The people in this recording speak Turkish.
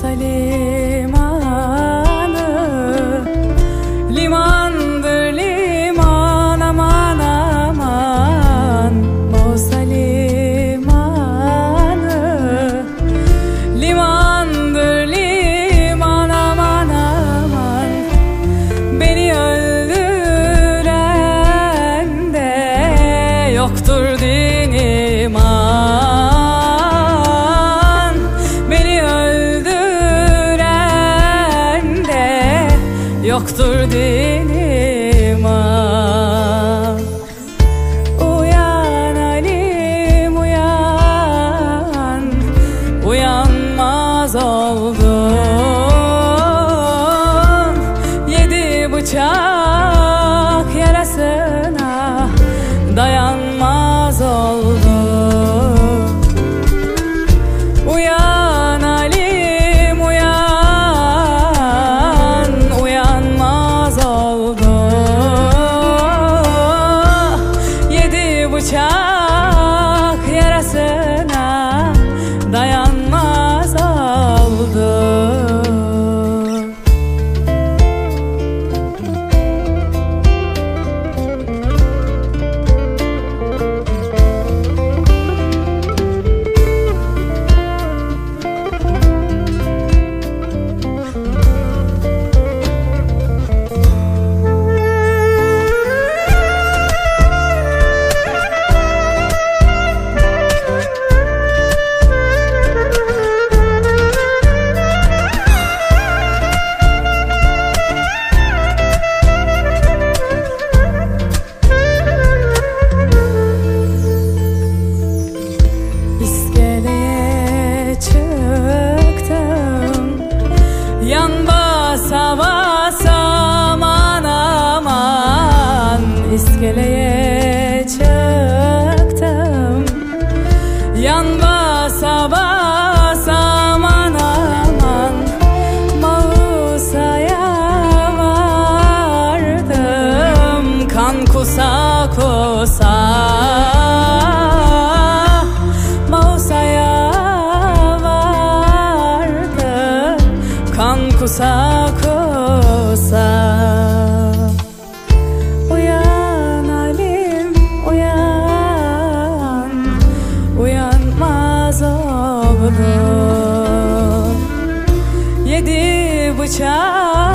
Mausa limanı, limandır liman, aman aman. Mausa limanı, limandır liman, aman aman. Beni öldüren de yoktur din iman. Beni öldüren de yoktur din iman. Uyan Halim uyan, uyanmaz oldun. Yedi bıçak yarasına dayanmaz oldun. Uyan Halim uyan, uyanmaz oldun. Yedi bıçak yarasına dayanmaz oldun. Yan basa basa aman aman. İskeleye çıktım. Yan basa basa aman aman. Mausa'ya vardım. Kan kusa kusa. Mausa'ya kusa kusa. Uyan Halim uyan, uyanmaz oldun. Yedi bıçak